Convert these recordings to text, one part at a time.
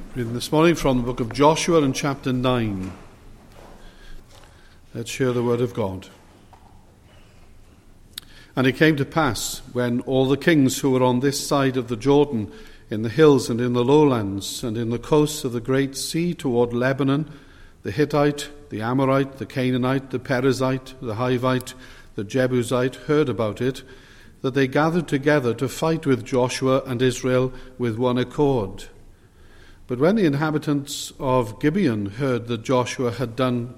Reading this morning from the book of Joshua in chapter 9. Let's hear the word of God. And it came to pass, when all the kings who were on this side of the Jordan, in the hills and in the lowlands, and in the coasts of the great sea toward Lebanon, the Hittite, the Amorite, the Canaanite, the Perizzite, the Hivite, the Jebusite, heard about it, that they gathered together to fight with Joshua and Israel with one accord. But when the inhabitants of Gibeon heard what Joshua had done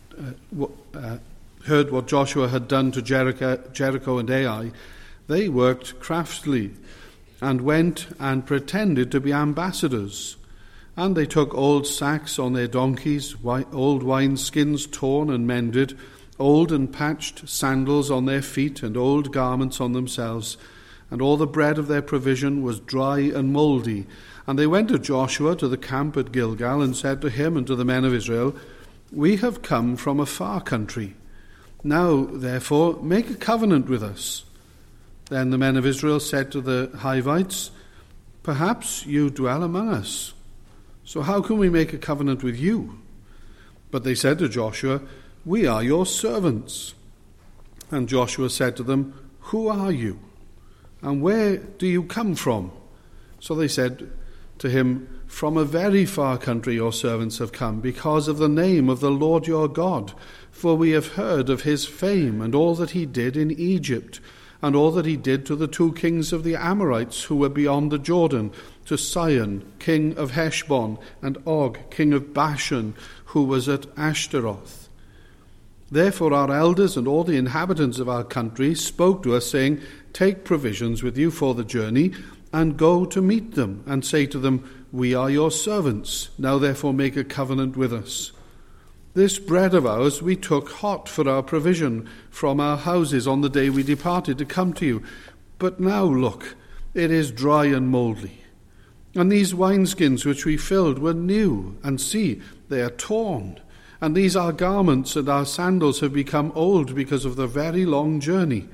to Jericho and Ai, they worked craftily, and went and pretended to be ambassadors. And they took old sacks on their donkeys, old wineskins torn and mended, old and patched sandals on their feet, and old garments on themselves. And all the bread of their provision was dry and mouldy. And they went to Joshua to the camp at Gilgal, and said to him and to the men of Israel, We have come from a far country. Now, therefore, make a covenant with us. Then the men of Israel said to the Hivites, Perhaps you dwell among us. So how can we make a covenant with you? But they said to Joshua, We are your servants. And Joshua said to them, Who are you? And where do you come from? So they said to him, From a very far country your servants have come, because of the name of the Lord your God. For we have heard of his fame, and all that he did in Egypt, and all that he did to the two kings of the Amorites who were beyond the Jordan, to Sihon, king of Heshbon, and Og, king of Bashan, who was at Ashtaroth. Therefore our elders and all the inhabitants of our country spoke to us, saying, Take provisions with you for the journey, and go to meet them, and say to them, We are your servants. Now therefore make a covenant with us. This bread of ours we took hot for our provision from our houses on the day we departed to come to you. But now look, it is dry and mouldy. And these wineskins which we filled were new, and see, they are torn. And these our garments and our sandals have become old because of the very long journey.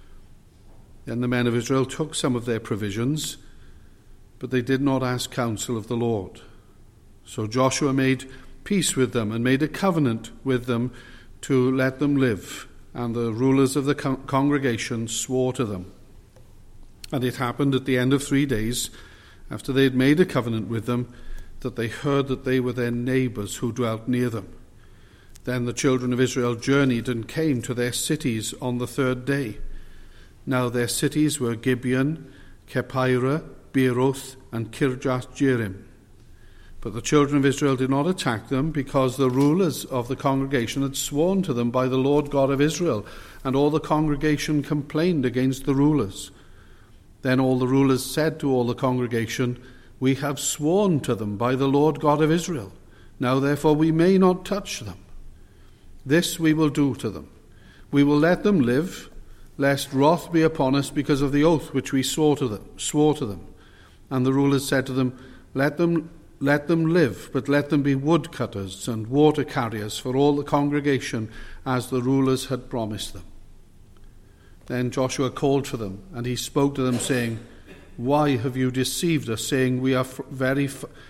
Then the men of Israel took some of their provisions, but they did not ask counsel of the Lord. So Joshua made peace with them and made a covenant with them to let them live. And the rulers of the congregation swore to them. And it happened at the end of 3 days, after they had made a covenant with them, that they heard that they were their neighbors who dwelt near them. Then the children of Israel journeyed and came to their cities on the 3rd day. Now their cities were Gibeon, Kephirah, Beeroth, and Kirjath-jearim. But the children of Israel did not attack them, because the rulers of the congregation had sworn to them by the Lord God of Israel, and all the congregation complained against the rulers. Then all the rulers said to all the congregation, We have sworn to them by the Lord God of Israel. Now therefore we may not touch them. This we will do to them. We will let them live, lest wrath be upon us because of the oath which we swore to them. And the rulers said to them, Let them live, but let them be woodcutters and water carriers for all the congregation, as the rulers had promised them. Then Joshua called for them, and he spoke to them, saying, Why have you deceived us, saying, We are very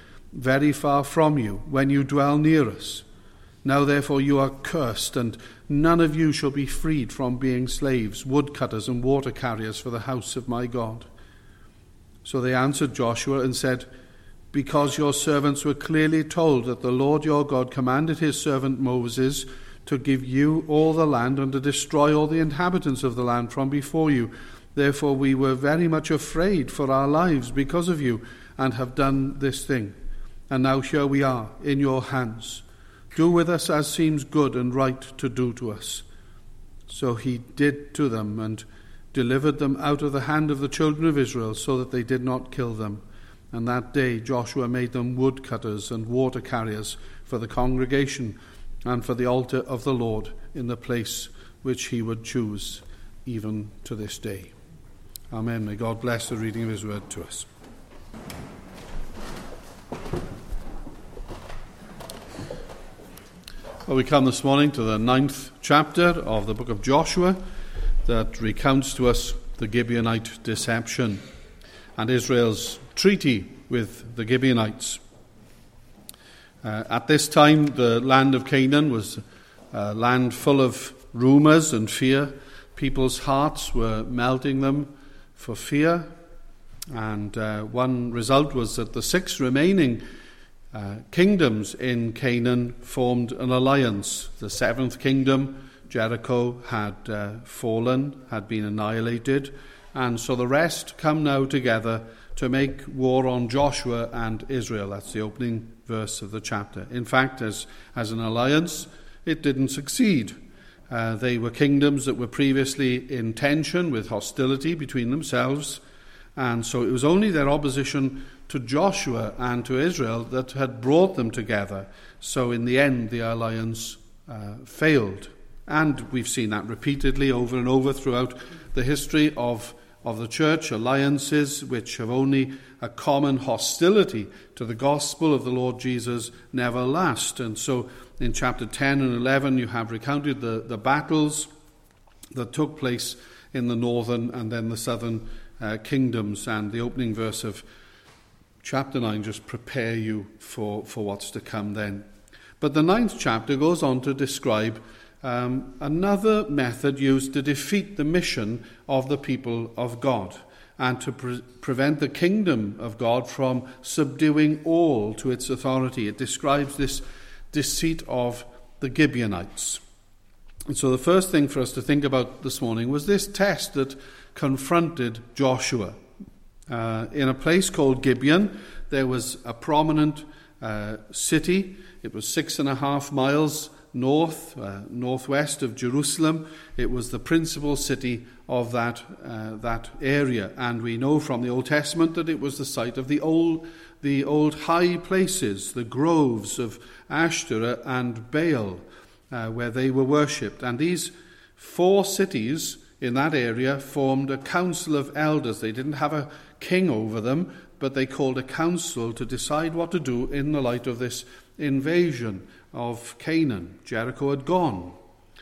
far from you, when you dwell near us? Now therefore you are cursed, and none of you shall be freed from being slaves, woodcutters and water carriers for the house of my God. So they answered Joshua and said, Because your servants were clearly told that the Lord your God commanded his servant Moses to give you all the land and to destroy all the inhabitants of the land from before you. Therefore we were very much afraid for our lives because of you, and have done this thing. And now here we are in your hands. Do with us as seems good and right to do to us. So he did to them, and delivered them out of the hand of the children of Israel, so that they did not kill them. And that day Joshua made them woodcutters and water carriers for the congregation and for the altar of the Lord in the place which he would choose, even to this day. Amen. May God bless the reading of his word to us. Well, we come this morning to the 9th chapter of the book of Joshua that recounts to us the Gibeonite deception and Israel's treaty with the Gibeonites. At this time, the land of Canaan was a land full of rumors and fear. People's hearts were melting them for fear. And one result was that the 6 remaining kingdoms in Canaan formed an alliance. The 7th kingdom, Jericho, had fallen, had been annihilated. And so the rest come now together to make war on Joshua and Israel. That's the opening verse of the chapter. In fact, as an alliance, it didn't succeed. They were kingdoms that were previously in tension with hostility between themselves. And so it was only their opposition to Joshua and to Israel that had brought them together. So in the end, the alliance failed. And we've seen that repeatedly over and over throughout the history of the church, alliances which have only a common hostility to the gospel of the Lord Jesus never last. And so in chapter 10 and 11 you have recounted the battles that took place in the northern and then the southern kingdoms, and the opening verse of chapter 9 just prepare you for what's to come then. But the 9th chapter goes on to describe another method used to defeat the mission of the people of God and to prevent the kingdom of God from subduing all to its authority. It describes this deceit of the Gibeonites. And so the first thing for us to think about this morning was this test that confronted Joshua. In a place called Gibeon, there was a city. It was 6.5 miles northwest of Jerusalem. It was the principal city of that area, and we know from the Old Testament that it was the site of the old high places, the groves of Ashtoreth and Baal, where they were worshipped. And these 4 cities in that area formed a council of elders. They didn't have a king over them, but they called a council to decide what to do in the light of this invasion of Canaan. Jericho had gone.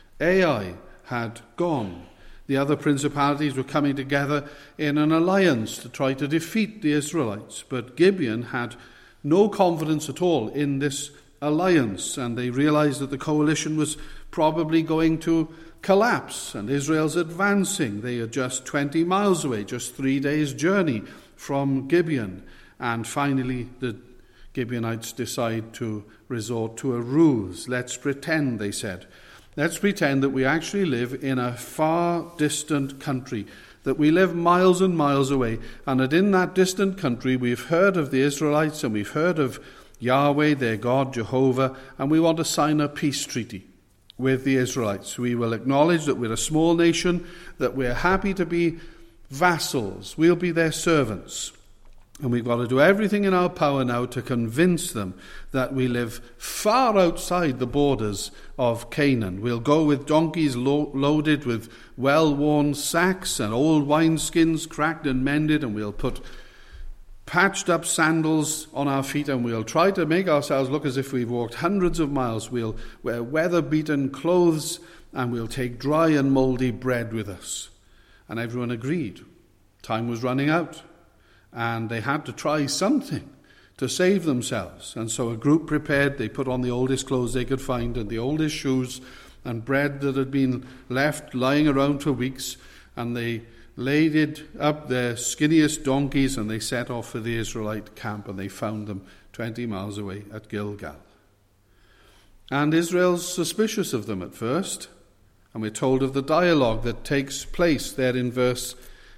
Ai had gone. The other principalities were coming together in an alliance to try to defeat the Israelites. But Gibeon had no confidence at all in this alliance, and they realized that the coalition was probably going to collapse, and Israel's advancing. They are just 20 miles away, just 3 days' journey from Gibeon. And finally, the Gibeonites decide to resort to a ruse. Let's pretend, they said. Let's pretend that we actually live in a far distant country, that we live miles and miles away, and that in that distant country we've heard of the Israelites and we've heard of Yahweh, their God, Jehovah, and we want to sign a peace treaty with the Israelites. We will acknowledge that we're a small nation, that we're happy to be vassals. We'll be their servants. And we've got to do everything in our power now to convince them that we live far outside the borders of Canaan. We'll go with donkeys loaded with well-worn sacks and old wineskins cracked and mended, and we'll put patched up sandals on our feet, and we'll try to make ourselves look as if we've walked hundreds of miles. We'll wear weather-beaten clothes, and we'll take dry and mouldy bread with us. And everyone agreed. Time was running out, and they had to try something to save themselves. And so a group prepared. They put on the oldest clothes they could find and the oldest shoes and bread that had been left lying around for weeks, and they laded up their skinniest donkeys, and they set off for the Israelite camp, and they found them 20 miles away at Gilgal. And Israel's suspicious of them at first, and we're told of the dialogue that takes place there in verse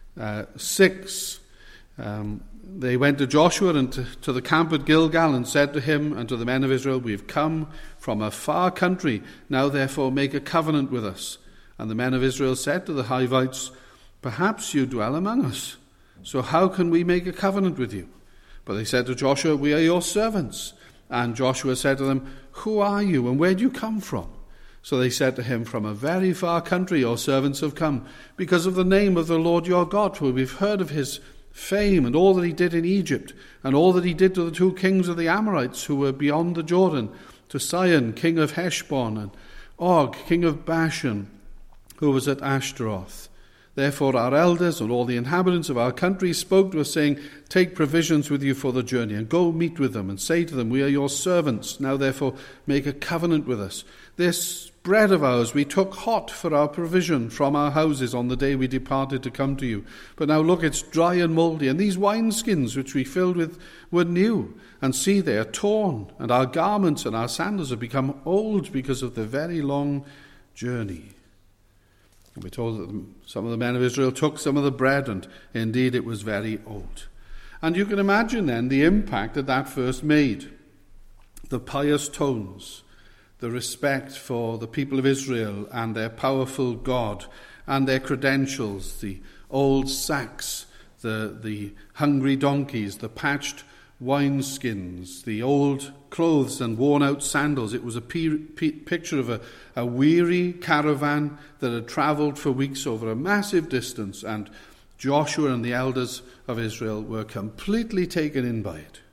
6. They went to Joshua and to the camp at Gilgal and said to him and to the men of Israel, "We've come from a far country. Now therefore make a covenant with us." And the men of Israel said to the Hivites, "Perhaps you dwell among us. So how can we make a covenant with you?" But they said to Joshua, "We are your servants." And Joshua said to them, "Who are you and where do you come from?" So they said to him, "From a very far country your servants have come, because of the name of the Lord your God, for we've heard of his fame and all that he did in Egypt, and all that he did to the 2 kings of the Amorites who were beyond the Jordan, to Sihon, king of Heshbon, and Og, king of Bashan, who was at Ashtaroth. Therefore our elders and all the inhabitants of our country spoke to us, saying, take provisions with you for the journey, and go meet with them, and say to them, we are your servants. Now therefore make a covenant with us. This bread of ours we took hot for our provision from our houses on the day we departed to come to you. But now look, it's dry and mouldy, and these wineskins which we filled with were new. And see, they are torn, and our garments and our sandals have become old because of the very long journey. And we're told that some of the men of Israel took some of the bread, and indeed it was very old. And you can imagine then the impact that first made. The pious tones, the respect for the people of Israel and their powerful God and their credentials, the old sacks, the hungry donkeys, the patched wineskins, the old clothes and worn-out sandals. It was a picture of a weary caravan that had travelled for weeks over a massive distance, and Joshua and the elders of Israel were completely taken in by it.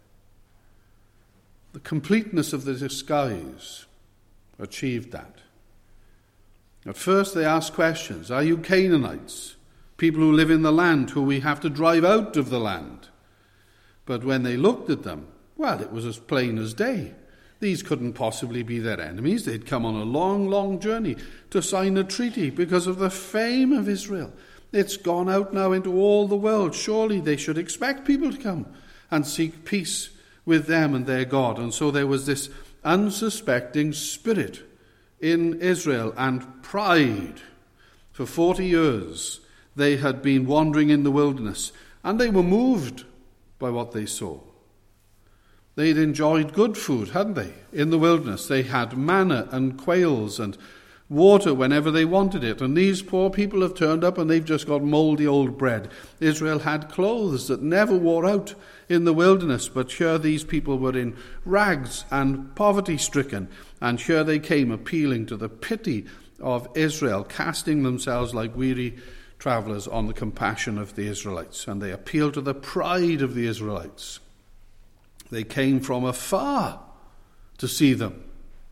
The completeness of the disguise achieved that. At first they asked questions. Are you Canaanites? People who live in the land, who we have to drive out of the land? But when they looked at them, well, it was as plain as day. These couldn't possibly be their enemies. They'd come on a long, long journey to sign a treaty because of the fame of Israel. It's gone out now into all the world. Surely they should expect people to come and seek peace with them and their God. And so there was this unsuspecting spirit in Israel and pride. For 40 years they had been wandering in the wilderness, and they were moved by what they saw. They'd enjoyed good food, hadn't they? In the wilderness, they had manna and quails and water whenever they wanted it. And these poor people have turned up and they've just got mouldy old bread. Israel had clothes that never wore out in the wilderness, but here these people were in rags and poverty-stricken. And here they came appealing to the pity of Israel, casting themselves like weary travellers on the compassion of the Israelites. And they appealed to the pride of the Israelites. They came from afar to see them.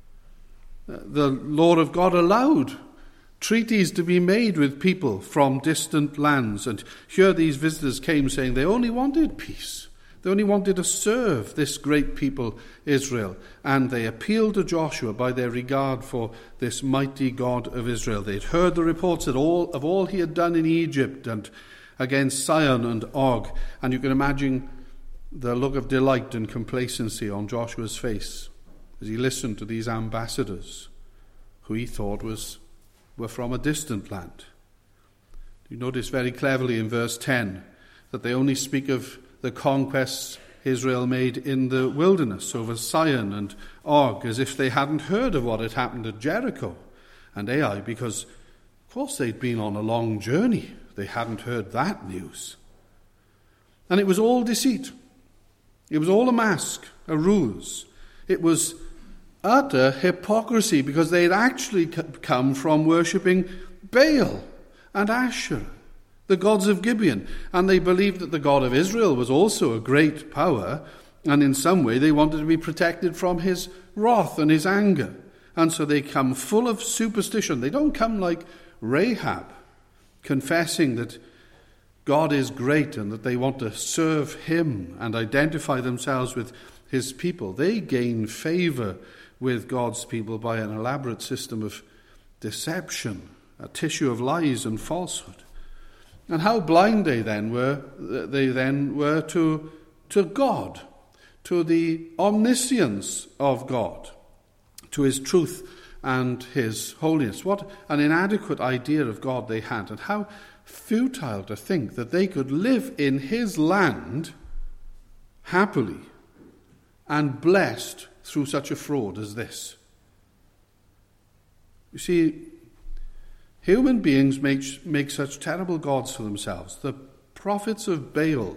The Lord of God allowed treaties to be made with people from distant lands. And here these visitors came saying they only wanted peace. They only wanted to serve this great people, Israel. And they appealed to Joshua by their regard for this mighty God of Israel. They'd heard the reports of all he had done in Egypt and against Sihon and Og. And you can imagine the look of delight and complacency on Joshua's face as he listened to these ambassadors who he thought were from a distant land. You notice very cleverly in verse 10 that they only speak of the conquests Israel made in the wilderness over Sihon and Og, as if they hadn't heard of what had happened at Jericho and Ai, because, of course, they'd been on a long journey. They hadn't heard that news. And it was all deceit. It was all a mask, a ruse. It was utter hypocrisy, because they had actually come from worshipping Baal and Asherah, the gods of Gibeon, and they believed that the God of Israel was also a great power, and in some way they wanted to be protected from his wrath and his anger. And so they come full of superstition. They don't come like Rahab, confessing that God is great and that they want to serve him and identify themselves with his people. They gain favor with God's people by an elaborate system of deception, a tissue of lies and falsehood. And how blind they then were to God, to the omniscience of God, to his truth and his holiness. What an inadequate idea of God they had, and how futile to think that they could live in his land happily and blessed through such a fraud as this. You see, human beings make such terrible gods for themselves. The prophets of Baal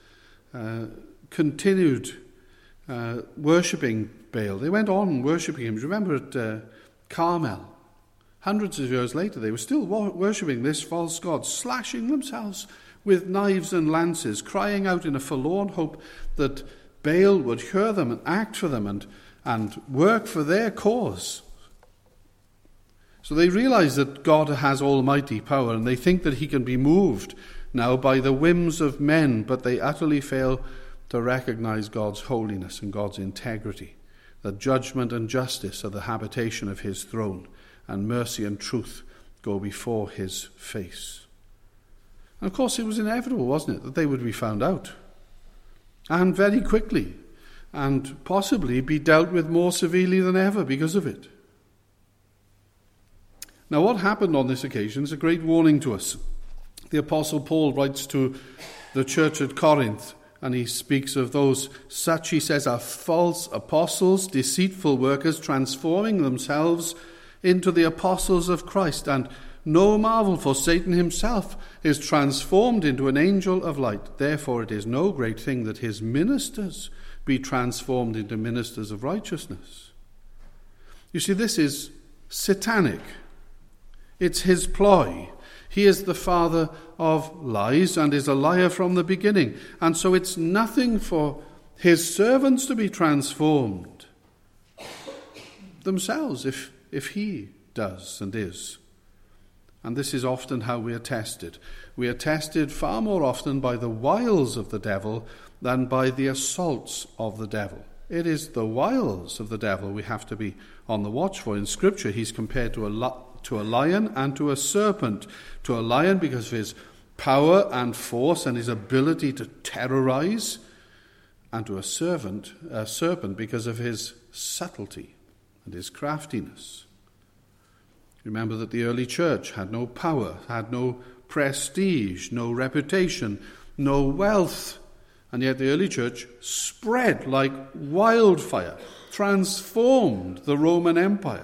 continued worshipping Baal. They went on worshipping him. Remember at Carmel, hundreds of years later, they were still worshipping this false god, slashing themselves with knives and lances, crying out in a forlorn hope that Baal would hear them and act for them and work for their cause. So they realize that God has almighty power, and they think that he can be moved now by the whims of men, but they utterly fail to recognize God's holiness and God's integrity, that judgment and justice are the habitation of his throne, and mercy and truth go before his face. And of course it was inevitable, wasn't it, that they would be found out, and very quickly, and possibly be dealt with more severely than ever because of it. Now, what happened on this occasion is a great warning to us. The Apostle Paul writes to the church at Corinth, and he speaks of those such, he says, are false apostles, deceitful workers, transforming themselves into the apostles of Christ. And no marvel, for Satan himself is transformed into an angel of light. Therefore it is no great thing that his ministers be transformed into ministers of righteousness. You see, this is satanic. It's his ploy. He is the father of lies and is a liar from the beginning. And so it's nothing for his servants to be transformed themselves if he does and is. And this is often how we are tested. We are tested far more often by the wiles of the devil than by the assaults of the devil. It is the wiles of the devil we have to be on the watch for. In Scripture, he's compared to a lion and to a serpent. To a lion because of his power and force and his ability to terrorize, and to a serpent because of his subtlety and his craftiness. Remember that the early church had no power, had no prestige, no reputation, no wealth, and yet the early church spread like wildfire, transformed the Roman Empire.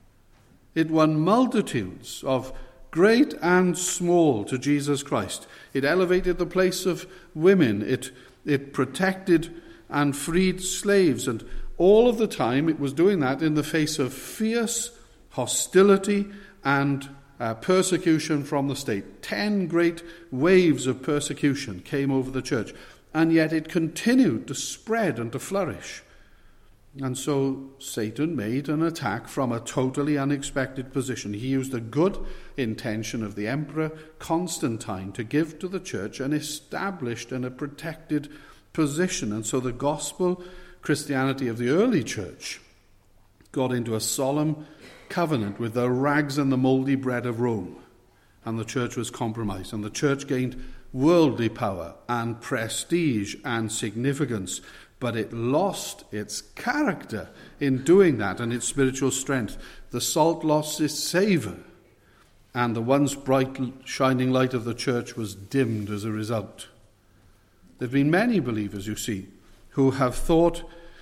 It won multitudes of great and small to Jesus Christ. It elevated the place of women. It protected and freed slaves. And all of the time it was doing that in the face of fierce hostility and persecution from the state. 10 great waves of persecution came over the church. And yet it continued to spread and to flourish. And so Satan made an attack from a totally unexpected position. He used the good intention of the Emperor Constantine to give to the church an established and a protected position. And so the gospel Christianity of the early church got into a solemn covenant with the rags and the mouldy bread of Rome. And the church was compromised. And the church gained worldly power and prestige and significance. But it lost its character in doing that and its spiritual strength. The salt lost its savour, and the once bright shining light of the church was dimmed as a result. There have been many believers, you see, who have thought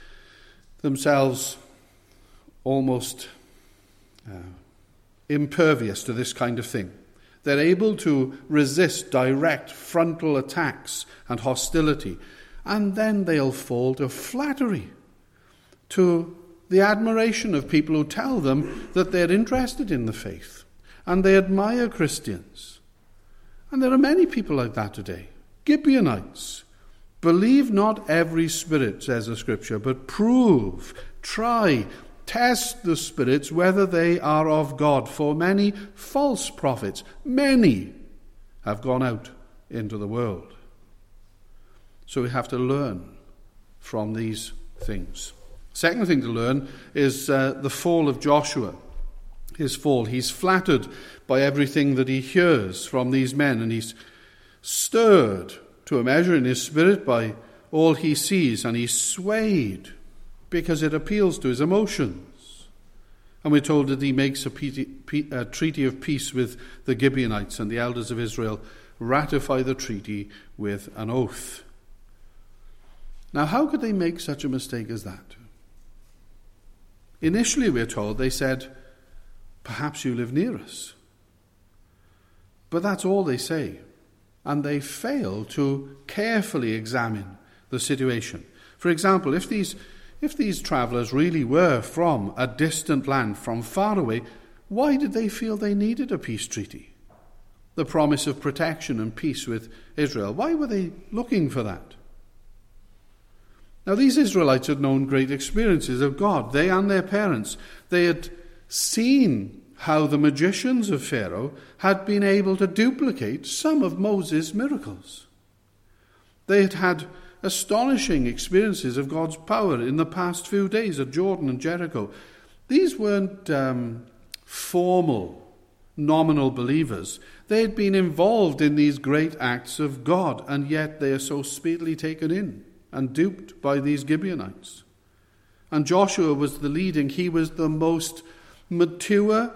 themselves almost impervious to this kind of thing. They're able to resist direct frontal attacks and hostility. And then they'll fall to flattery, to the admiration of people who tell them that they're interested in the faith and they admire Christians. And there are many people like that today. Gibeonites. Believe not every spirit, says the Scripture, but prove, try, test the spirits whether they are of God. For many false prophets, many have gone out into the world. So we have to learn from these things. Second thing to learn is the fall of Joshua. His fall. He's flattered by everything that he hears from these men, and he's stirred to a measure in his spirit by all he sees, and he's swayed because it appeals to his emotions. And we're told that he makes a treaty of peace with the Gibeonites, and the elders of Israel ratify the treaty with an oath. Now, how could they make such a mistake as that? Initially, we're told, they said, perhaps you live near us. But that's all they say. And they fail to carefully examine the situation. For example, if these travellers really were from a distant land, from far away, why did they feel they needed a peace treaty? The promise of protection and peace with Israel. Why were they looking for that? Now, these Israelites had known great experiences of God. They and their parents, they had seen how the magicians of Pharaoh had been able to duplicate some of Moses' miracles. They had had astonishing experiences of God's power in the past few days at Jordan and Jericho. These weren't formal, nominal believers. They had been involved in these great acts of God, and yet they are so speedily taken in and duped by these Gibeonites. And Joshua was he was the most mature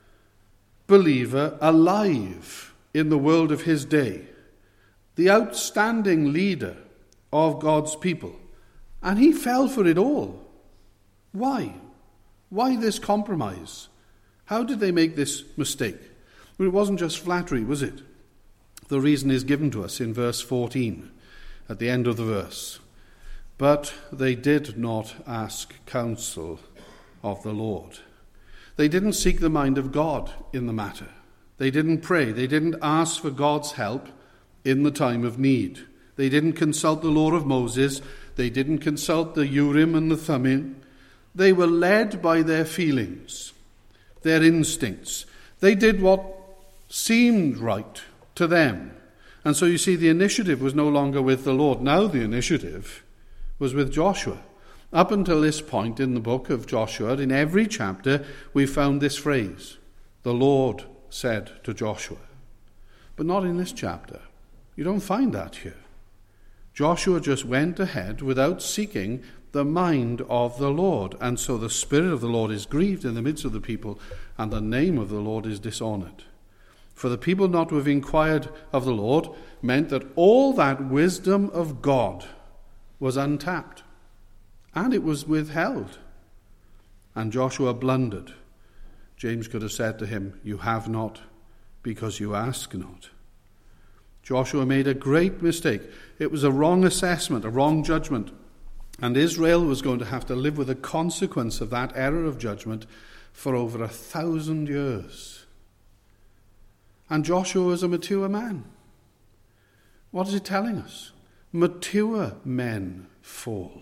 believer alive in the world of his day, the outstanding leader of God's people. And he fell for it all. Why? Why this compromise? How did they make this mistake? Well, it wasn't just flattery, was it? The reason is given to us in verse 14, at the end of the verse. But they did not ask counsel of the Lord. They didn't seek the mind of God in the matter. They didn't pray. They didn't ask for God's help in the time of need. They didn't consult the law of Moses. They didn't consult the Urim and the Thummim. They were led by their feelings, their instincts. They did what seemed right to them. And so you see, the initiative was no longer with the Lord. Now the initiative was with Joshua. Up until this point in the book of Joshua, in every chapter, we found this phrase, the Lord said to Joshua. But not in this chapter. You don't find that here. Joshua just went ahead without seeking the mind of the Lord. And so the Spirit of the Lord is grieved in the midst of the people, and the name of the Lord is dishonored. For the people not to have inquired of the Lord meant that all that wisdom of God was untapped, and it was withheld. And Joshua blundered. James could have said to him, "You have not, because you ask not." Joshua made a great mistake. It was a wrong assessment, a wrong judgment. And Israel was going to have to live with the consequence of that error of judgment for over 1,000 years. And Joshua was a mature man. What is it telling us? Mature men fall.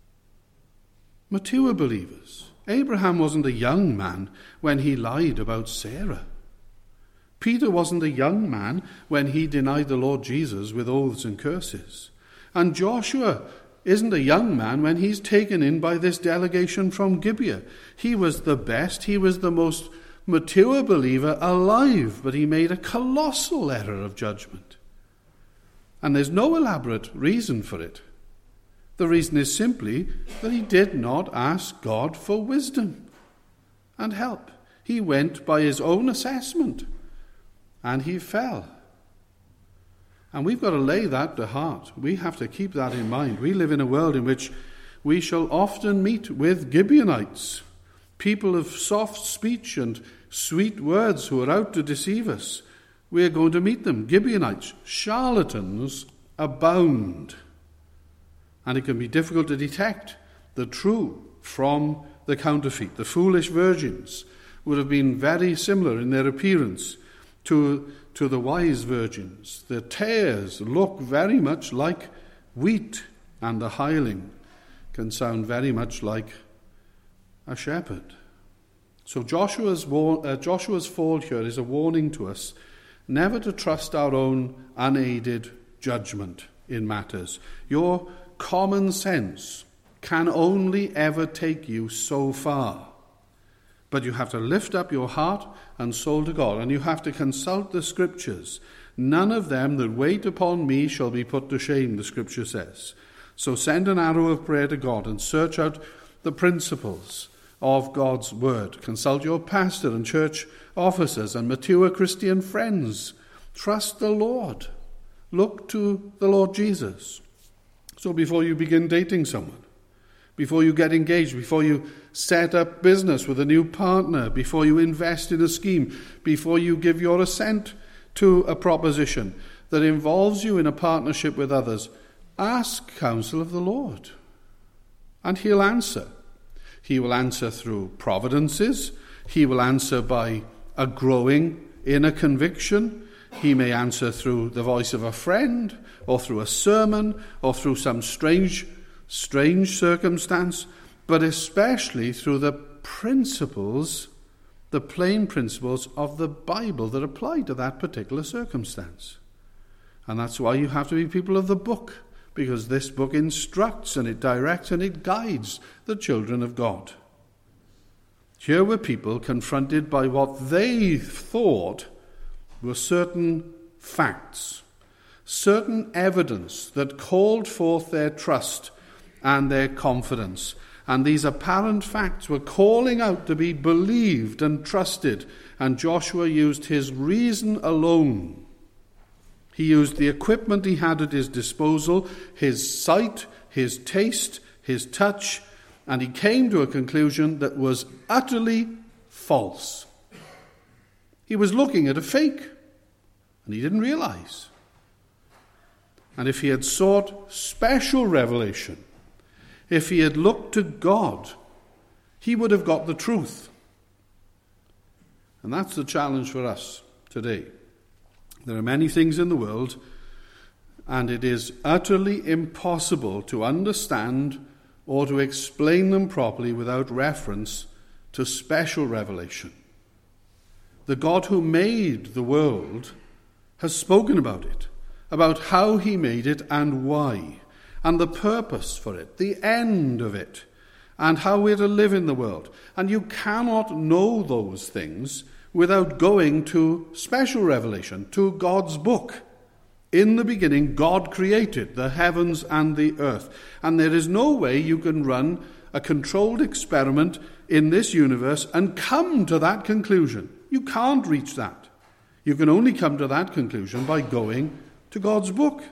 Mature believers. Abraham wasn't a young man when he lied about Sarah. Peter wasn't a young man when he denied the Lord Jesus with oaths and curses. And Joshua isn't a young man when he's taken in by this delegation from Gibeah. He was the best, he was the most mature believer alive, but he made a colossal error of judgment. And there's no elaborate reason for it. The reason is simply that he did not ask God for wisdom and help. He went by his own assessment, and he fell. And we've got to lay that to heart. We have to keep that in mind. We live in a world in which we shall often meet with Gibeonites, people of soft speech and sweet words who are out to deceive us. We are going to meet them. Gibeonites, charlatans abound. And it can be difficult to detect the true from the counterfeit. The foolish virgins would have been very similar in their appearance to the wise virgins. The tares look very much like wheat, and the hireling can sound very much like a shepherd. So Joshua's fall here is a warning to us never to trust our own unaided judgment in matters. Your common sense can only ever take you so far. But you have to lift up your heart and soul to God, and you have to consult the Scriptures. None of them that wait upon me shall be put to shame, the Scripture says. So send an arrow of prayer to God and search out the principles of God's word. Consult your pastor and church officers and mature Christian friends. Trust the Lord. Look to the Lord Jesus. So before you begin dating someone, before you get engaged, before you set up business with a new partner, before you invest in a scheme, before you give your assent to a proposition that involves you in a partnership with others, ask counsel of the Lord, and he'll answer. He will answer through providences. He will answer by a growing inner conviction. He may answer through the voice of a friend, or through a sermon, or through some strange circumstance, but especially through the principles the plain principles of the Bible that apply to that particular circumstance. And that's why you have to be people of the book, because this book instructs and it directs and it guides the children of God. Here were people confronted by what they thought were certain facts, certain evidence that called forth their trust and their confidence. And these apparent facts were calling out to be believed and trusted. And Joshua used his reason alone. He used the equipment he had at his disposal, his sight, his taste, his touch, and he came to a conclusion that was utterly false. He was looking at a fake, and he didn't realize. And if he had sought special revelation, if he had looked to God, he would have got the truth. And that's the challenge for us today. There are many things in the world, and it is utterly impossible to understand or to explain them properly without reference to special revelation. The God who made the world has spoken about it, about how he made it and why, and the purpose for it, the end of it, and how we're to live in the world. And you cannot know those things without going to special revelation, to God's book. In the beginning, God created the heavens and the earth. And there is no way you can run a controlled experiment in this universe and come to that conclusion. You can't reach that. You can only come to that conclusion by going to God's book.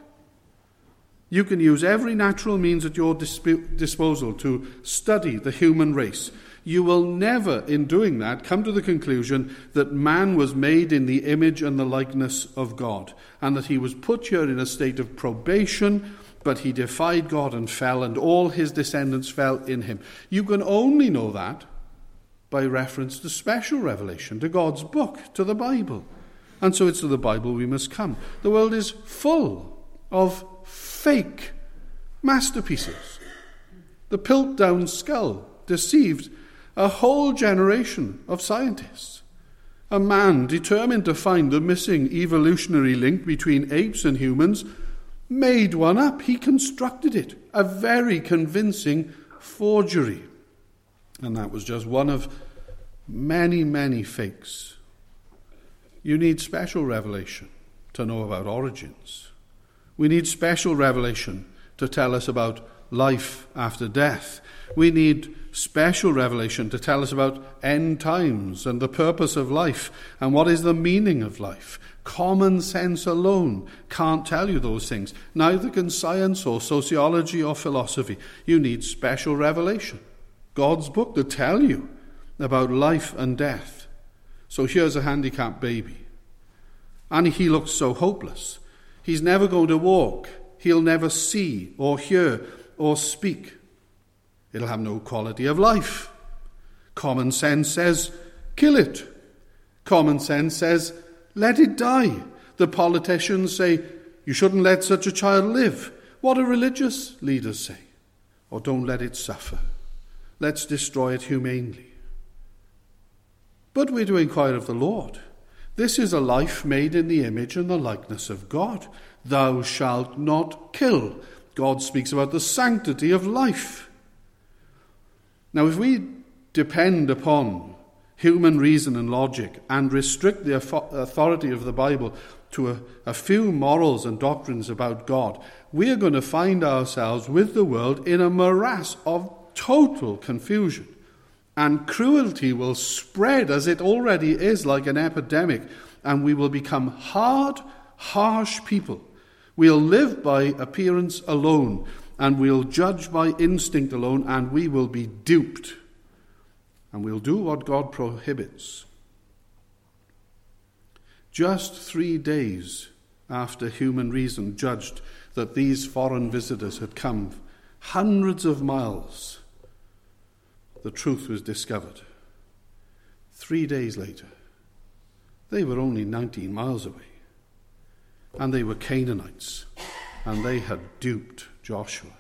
You can use every natural means at your disposal to study the human race. You will never, in doing that, come to the conclusion that man was made in the image and the likeness of God, and that he was put here in a state of probation, but he defied God and fell, and all his descendants fell in him. You can only know that by reference to special revelation, to God's book, to the Bible. And so it's to the Bible we must come. The world is full of fake masterpieces. The Piltdown skull deceived a whole generation of scientists. A man determined to find the missing evolutionary link between apes and humans made one up. He constructed it. A very convincing forgery. And that was just one of many, many fakes. You need special revelation to know about origins. We need special revelation to tell us about life after death. We need special revelation to tell us about end times and the purpose of life and what is the meaning of life. Common sense alone can't tell you those things. Neither can science or sociology or philosophy. You need special revelation. God's book to tell you about life and death. So here's a handicapped baby. And he looks so hopeless. He's never going to walk. He'll never see or hear or speak. It'll have no quality of life. Common sense says, kill it. Common sense says, let it die. The politicians say, you shouldn't let such a child live. What do religious leaders say? Or don't let it suffer. Let's destroy it humanely. But we're to inquire of the Lord. This is a life made in the image and the likeness of God. Thou shalt not kill. God speaks about the sanctity of life. Now, if we depend upon human reason and logic and restrict the authority of the Bible to a few morals and doctrines about God, we are going to find ourselves with the world in a morass of total confusion. And cruelty will spread, as it already is, like an epidemic, and we will become hard, harsh people. We'll live by appearance alone, and we'll judge by instinct alone, and we will be duped. And we'll do what God prohibits. Just 3 days after human reason judged that these foreign visitors had come hundreds of miles, the truth was discovered. 3 days later, they were only 19 miles away. And they were Canaanites. And they had duped Joshua.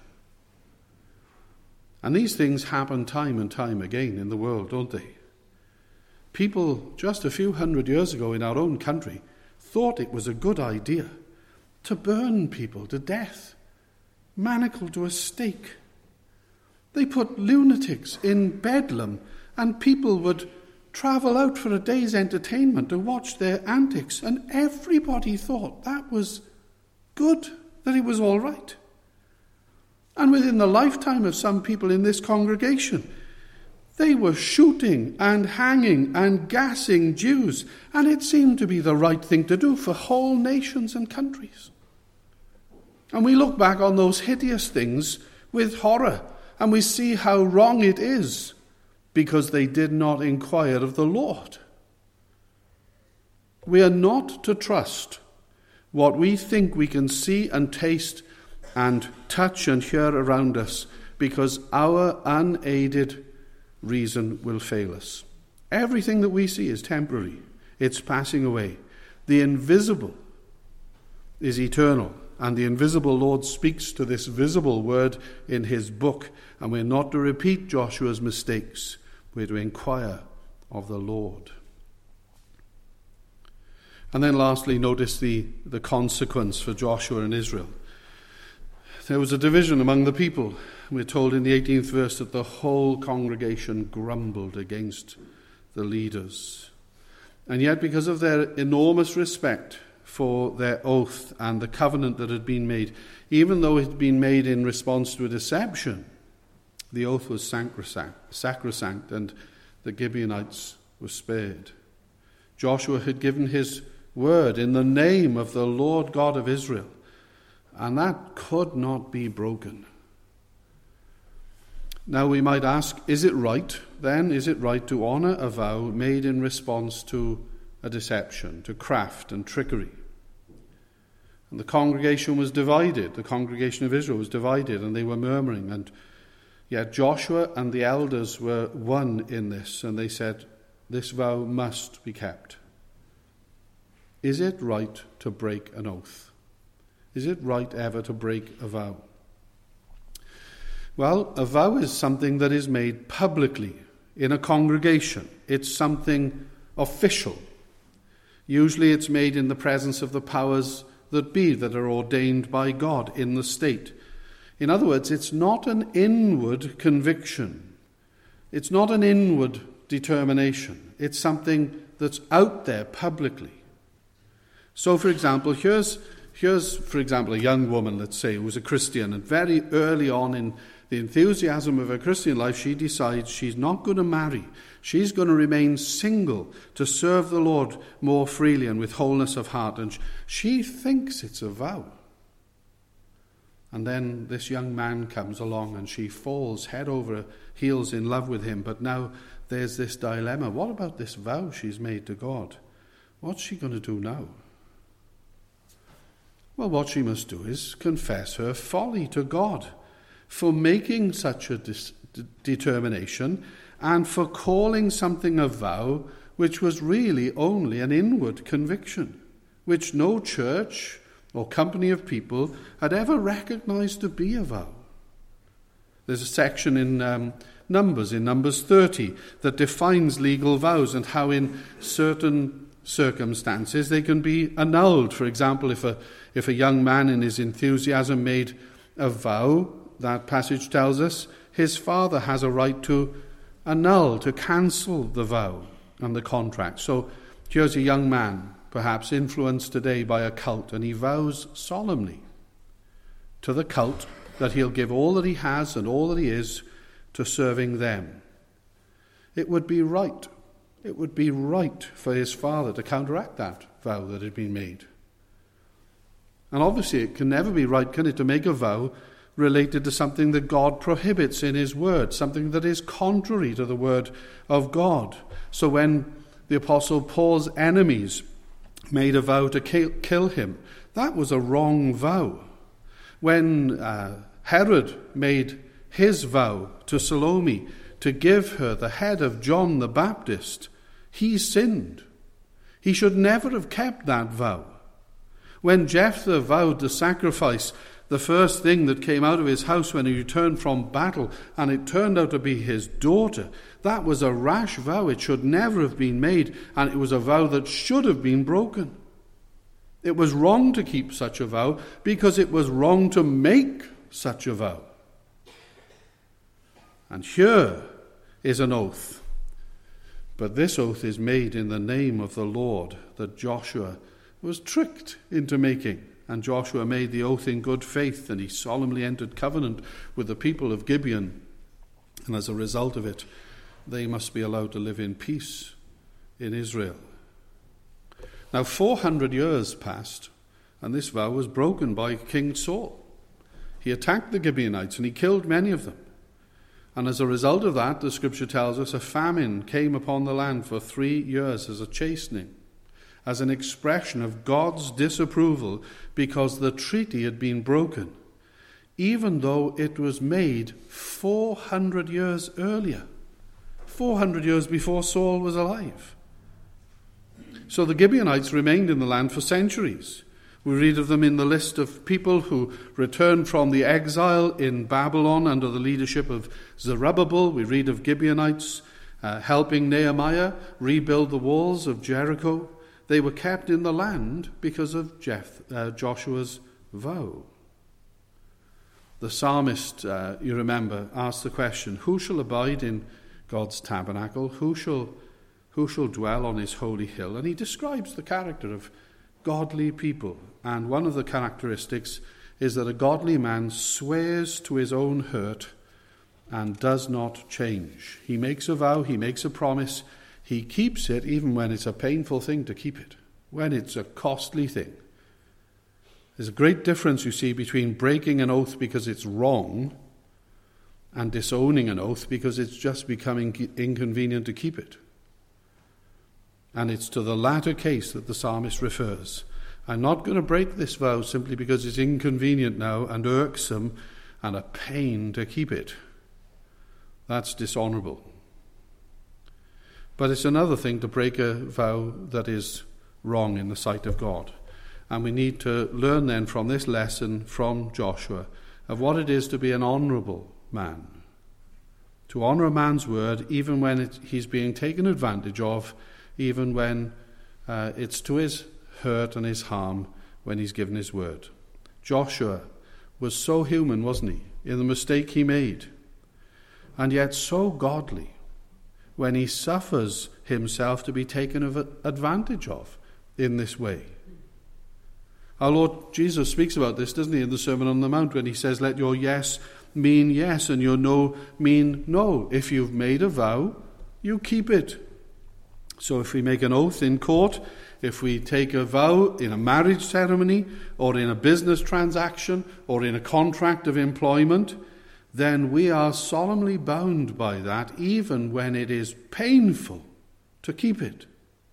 And these things happen time and time again in the world, don't they? people just a few hundred years ago in our own country thought it was a good idea to burn people to death, manacled to a stake. They put lunatics in Bedlam, and people would travel out for a day's entertainment to watch their antics, and everybody thought that was good, that it was all right. And within the lifetime of some people in this congregation, they were shooting and hanging and gassing Jews, and it seemed to be the right thing to do for whole nations and countries. And we look back on those hideous things with horror, and we see how wrong it is, because they did not inquire of the Lord. We are not to trust what we think we can see and taste and touch and hear around us, because our unaided reason will fail us. Everything that we see is temporary. It's passing away. The invisible is eternal, and the invisible Lord speaks to this visible word in his book, and we're not to repeat Joshua's mistakes. We're to inquire of the Lord. And then lastly, notice the consequence for Joshua and Israel. There was a division among the people. We're told in the 18th verse that the whole congregation grumbled against the leaders. And yet, because of their enormous respect for their oath and the covenant that had been made, even though it had been made in response to a deception, the oath was sacrosanct, and the Gibeonites were spared. Joshua had given his word in the name of the Lord God of Israel, and that could not be broken. Now we might ask, is it right to honour a vow made in response to a deception, to craft and trickery? And the congregation was divided. The congregation of Israel was divided, and they were murmuring. And yet Joshua and the elders were one in this, and they said, this vow must be kept. Is it right to break an oath? Is it right ever to break a vow? Well, a vow is something that is made publicly in a congregation. It's something official. Usually it's made in the presence of the powers that be, that are ordained by God in the state. In other words, it's not an inward conviction. It's not an inward determination. It's something that's out there publicly. So, for example, here's a young woman, let's say, who was a Christian, and very early on in the enthusiasm of her Christian life, she decides she's not going to marry. She's going to remain single to serve the Lord more freely and with wholeness of heart. And she thinks it's a vow. And then this young man comes along and she falls head over heels in love with him. But now there's this dilemma. What about this vow she's made to God? What's she going to do now? Well, what she must do is confess her folly to God for making such a determination and for calling something a vow which was really only an inward conviction, which no church or company of people had ever recognized to be a vow. There's a section in Numbers 30, that defines legal vows and how in certain circumstances they can be annulled. For example, if a young man in his enthusiasm made a vow, that passage tells us, his father has a right to annul, to cancel the vow and the contract. So here's a young man, perhaps influenced today by a cult, and he vows solemnly to the cult that he'll give all that he has and all that he is to serving them. It would be right for his father to counteract that vow that had been made. And obviously it can never be right, can it, to make a vow related to something that God prohibits in his word, something that is contrary to the word of God. So when the Apostle Paul's enemies made a vow to kill him, that was a wrong vow. When Herod made his vow to Salome to give her the head of John the Baptist, he sinned. He should never have kept that vow. When Jephthah vowed to sacrifice the first thing that came out of his house when he returned from battle, and it turned out to be his daughter. That was a rash vow. It should never have been made, and it was a vow that should have been broken. It was wrong to keep such a vow because it was wrong to make such a vow. And here is an oath. But this oath is made in the name of the Lord that Joshua was tricked into making. And Joshua made the oath in good faith, and he solemnly entered covenant with the people of Gibeon. And as a result of it, they must be allowed to live in peace in Israel. Now 400 years passed, and this vow was broken by King Saul. He attacked the Gibeonites, and he killed many of them. And as a result of that, the scripture tells us, a famine came upon the land for 3 years as a chastening, as an expression of God's disapproval because the treaty had been broken, even though it was made 400 years earlier, 400 years before Saul was alive. So the Gibeonites remained in the land for centuries. We read of them in the list of people who returned from the exile in Babylon under the leadership of Zerubbabel. We read of Gibeonites helping Nehemiah rebuild the walls of Jericho. They were kept in the land because of Joshua's vow. The psalmist, you remember, asked the question, who shall abide in God's tabernacle? Who shall dwell on his holy hill? And he describes the character of godly people. And one of the characteristics is that a godly man swears to his own hurt and does not change. He makes a vow, he makes a promise, he keeps it even when it's a painful thing to keep it, when it's a costly thing. There's a great difference, you see, between breaking an oath because it's wrong and disowning an oath because it's just becoming inconvenient to keep it. And it's to the latter case that the psalmist refers. I'm not going to break this vow simply because it's inconvenient now and irksome and a pain to keep it. That's dishonorable. But it's another thing to break a vow that is wrong in the sight of God. And we need to learn then from this lesson from Joshua of what it is to be an honorable man. To honor a man's word even when he's being taken advantage of, even when it's to his hurt and his harm when he's given his word. Joshua was so human, wasn't he, in the mistake he made, and yet so godly when he suffers himself to be taken advantage of in this way. Our Lord Jesus speaks about this, doesn't he, in the Sermon on the Mount, when he says, let your yes mean yes and your no mean no. If you've made a vow, you keep it. So if we make an oath in court, if we take a vow in a marriage ceremony or in a business transaction or in a contract of employment, then we are solemnly bound by that even when it is painful to keep it.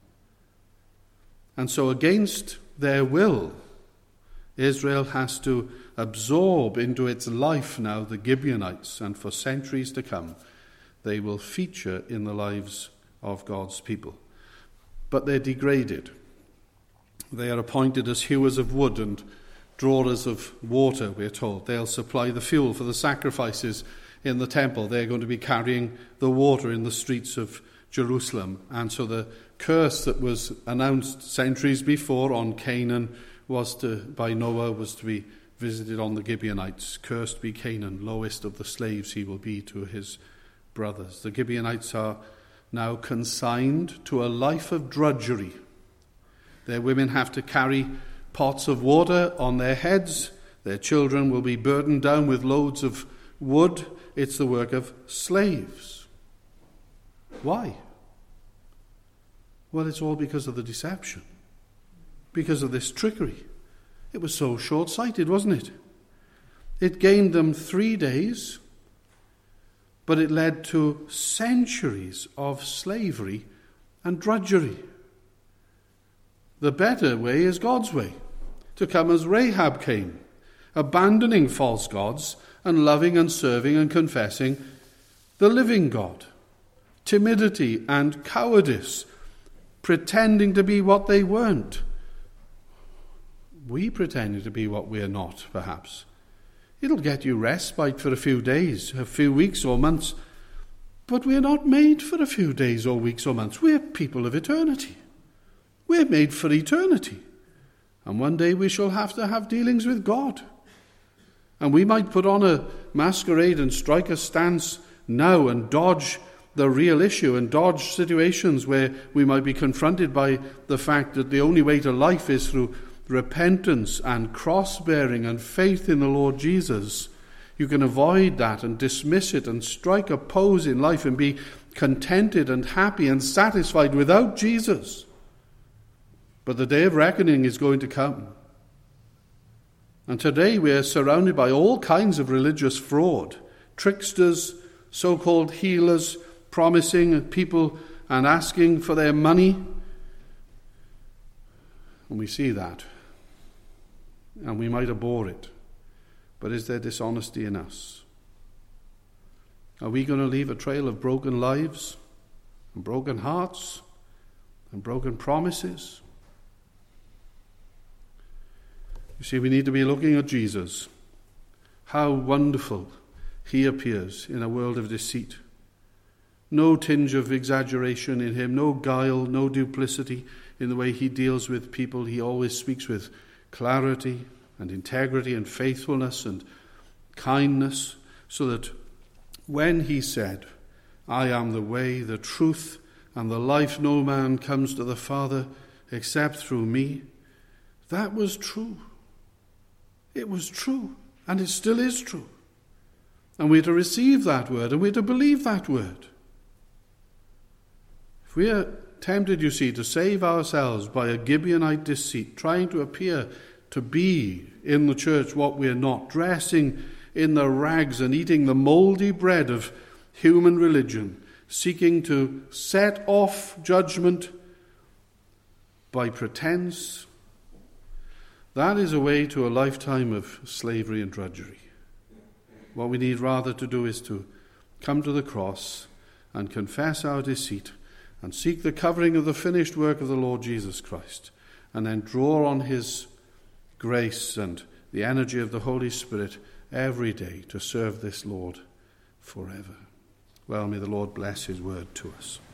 And so against their will, Israel has to absorb into its life now the Gibeonites, and for centuries to come they will feature in the lives of God's people. But they're degraded. They are appointed as hewers of wood and drawers of water, we're told. They'll supply the fuel for the sacrifices in the temple. They're going to be carrying the water in the streets of Jerusalem. And so the curse that was announced centuries before on Canaan by Noah was to be visited on the Gibeonites. Cursed be Canaan, lowest of the slaves he will be to his brothers. The Gibeonites are now consigned to a life of drudgery. Their women have to carry pots of water on their heads. Their children will be burdened down with loads of wood. It's the work of slaves. Why? Well, it's all because of the deception, because of this trickery. It was so short-sighted, wasn't it? It gained them 3 days, but it led to centuries of slavery and drudgery. The better way is God's way, to come as Rahab came, abandoning false gods and loving and serving and confessing the living God. Timidity and cowardice, pretending to be what they weren't. We pretending to be what we're not, perhaps, It'll get you respite for a few days, a few weeks or months. But we're not made for a few days or weeks or months. We're people of eternity. We're made for eternity. And one day we shall have to have dealings with God. And we might put on a masquerade and strike a stance now and dodge the real issue and dodge situations where we might be confronted by the fact that the only way to life is through repentance and cross-bearing and faith in the Lord Jesus. You can avoid that and dismiss it and strike a pose in life and be contented and happy and satisfied without Jesus. But the day of reckoning is going to come. And today we are surrounded by all kinds of religious fraud, tricksters, so-called healers, promising people and asking for their money. And we see that. And we might abhor it. But is there dishonesty in us? Are we going to leave a trail of broken lives and broken hearts and broken promises? You see, we need to be looking at Jesus. How wonderful he appears in a world of deceit. No tinge of exaggeration in him, no guile, no duplicity in the way he deals with people. He always speaks with clarity and integrity and faithfulness and kindness, so that when he said, "I am the way, the truth, and the life, no man comes to the Father except through me," that was true. It was true, and it still is true. And we're to receive that word, and we're to believe that word. If we are tempted, you see, to save ourselves by a Gibeonite deceit, trying to appear to be in the church what we're not, dressing in the rags and eating the mouldy bread of human religion, seeking to set off judgment by pretense, that is a way to a lifetime of slavery and drudgery. What we need rather to do is to come to the cross and confess our deceit and seek the covering of the finished work of the Lord Jesus Christ, and then draw on his grace and the energy of the Holy Spirit every day to serve this Lord forever. Well, may the Lord bless his word to us.